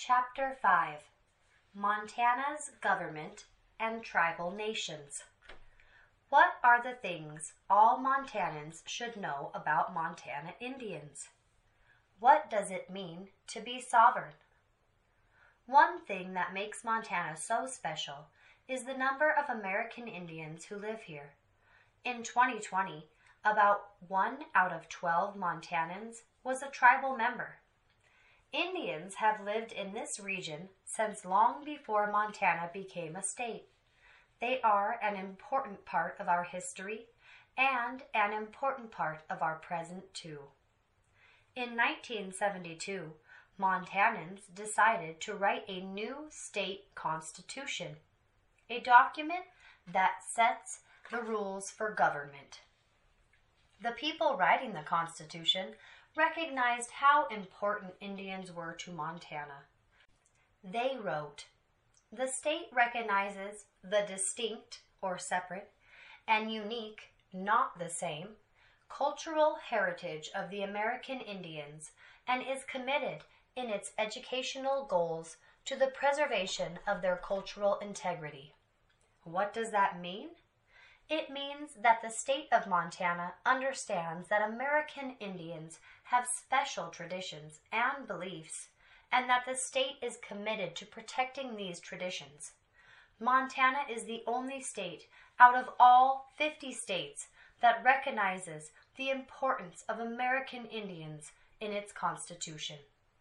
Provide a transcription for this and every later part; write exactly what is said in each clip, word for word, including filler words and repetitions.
Chapter five, Montana's Government and Tribal Nations. What are the things all Montanans should know about Montana Indians? What does it mean to be sovereign? One thing that makes Montana so special is the number of American Indians who live here. In twenty twenty, about one out of twelve Montanans was a tribal member. Indians have lived in this region since long before Montana became a state. They are an important part of our history and an important part of our present too. In nineteen seventy-two, Montanans decided to write a new state constitution, a document that sets the rules for government. The people writing the Constitution recognized how important Indians were to Montana. They wrote, "The state recognizes the distinct or separate and unique, not the same, cultural heritage of the American Indians and is committed in its educational goals to the preservation of their cultural integrity." What does that mean? It means that the state of Montana understands that American Indians have special traditions and beliefs, and that the state is committed to protecting these traditions. Montana is the only state out of all fifty states that recognizes the importance of American Indians in its constitution.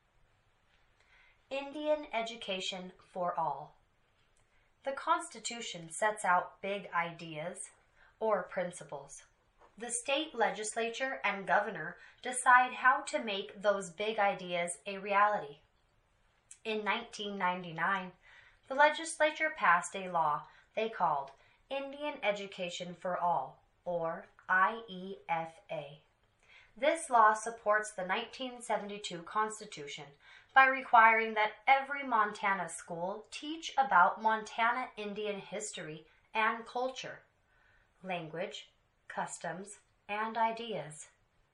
Indian education for all. The Constitution sets out big ideas or principles. The state legislature and governor decide how to make those big ideas a reality. In nineteen ninety-nine, the legislature passed a law they called Indian Education for All, or I E F A. This law supports the nineteen seventy-two Constitution by requiring that every Montana school teach about Montana Indian history and culture, language, customs, and ideas.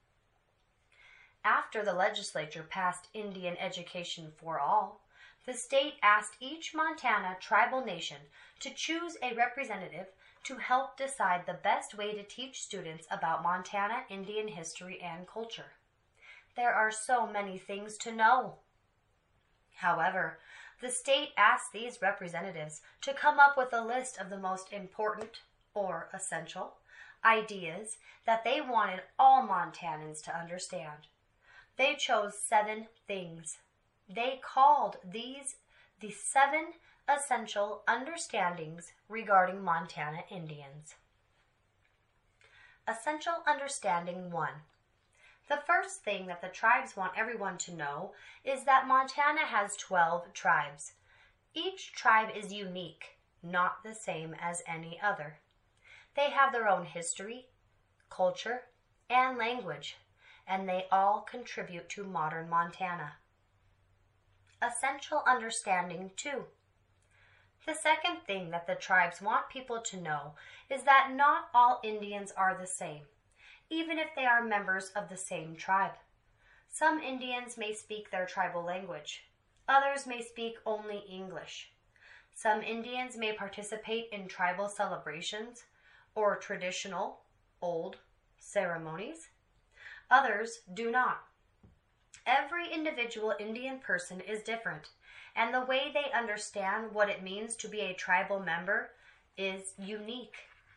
After the legislature passed Indian Education for All, the state asked each Montana tribal nation to choose a representative to help decide the best way to teach students about Montana Indian history and culture. There are so many things to know. However, the state asked these representatives to come up with a list of the most important, or essential, ideas that they wanted all Montanans to understand. They chose seven things. They called these the seven essential understandings regarding Montana Indians. Essential Understanding one. The first thing that the tribes want everyone to know is that Montana has twelve tribes. Each tribe is unique, not the same as any other. They have their own history, culture, and language, and they all contribute to modern Montana. Essential Understanding two. The second thing that the tribes want people to know is that not all Indians are the same, even if they are members of the same tribe. Some Indians may speak their tribal language. Others may speak only English. Some Indians may participate in tribal celebrations or traditional, old ceremonies. Others do not. Every individual Indian person is different, and the way they understand what it means to be a tribal member is unique.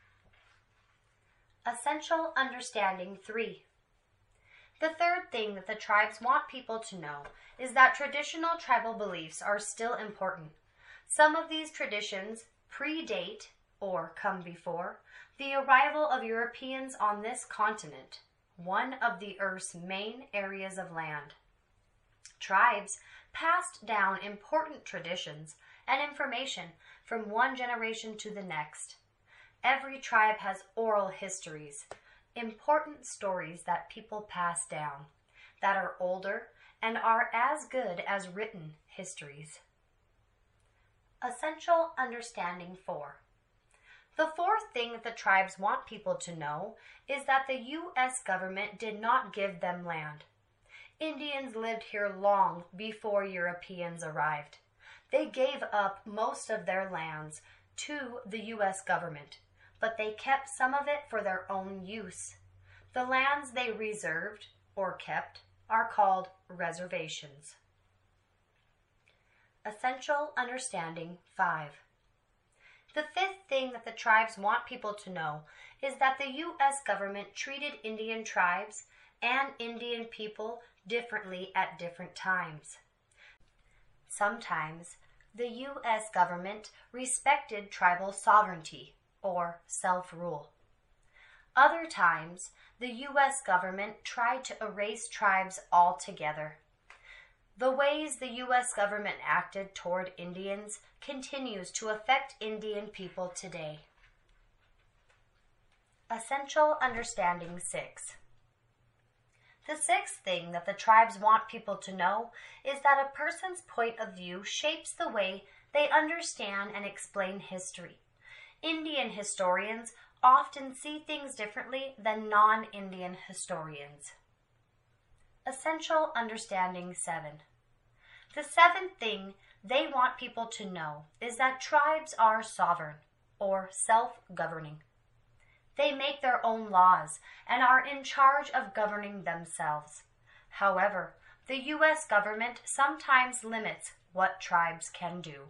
Essential Understanding three. The third thing that the tribes want people to know is that traditional tribal beliefs are still important. Some of these traditions predate, or come before, the arrival of Europeans on this continent, one of the Earth's main areas of land. Tribes passed down important traditions and information from one generation to the next. Every tribe has oral histories, important stories that people pass down, that are older and are as good as written histories. Essential Understanding four. The fourth thing that the tribes want people to know is that the U S government did not give them land. Indians lived here long before Europeans arrived. They gave up most of their lands to the U S government, but they kept some of it for their own use. The lands they reserved or kept are called reservations. Essential Understanding five. The fifth thing that the tribes want people to know is that the U S government treated Indian tribes and Indian people differently at different times. Sometimes the U S government respected tribal sovereignty or self-rule. Other times, the U S government tried to erase tribes altogether. The ways the U S government acted toward Indians continues to affect Indian people today. Essential Understanding six. The sixth thing that the tribes want people to know is that a person's point of view shapes the way they understand and explain history. Indian historians often see things differently than non-Indian historians. Essential Understanding seven. The seventh thing they want people to know is that tribes are sovereign or self-governing. They make their own laws and are in charge of governing themselves. However, the U S government sometimes limits what tribes can do.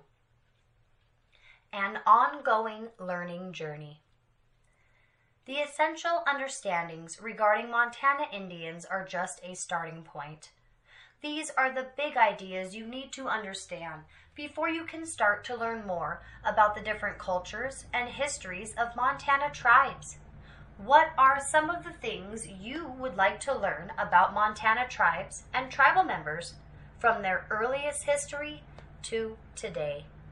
An ongoing learning journey. The essential understandings regarding Montana Indians are just a starting point. These are the big ideas you need to understand before you can start to learn more about the different cultures and histories of Montana tribes. What are some of the things you would like to learn about Montana tribes and tribal members from their earliest history to today?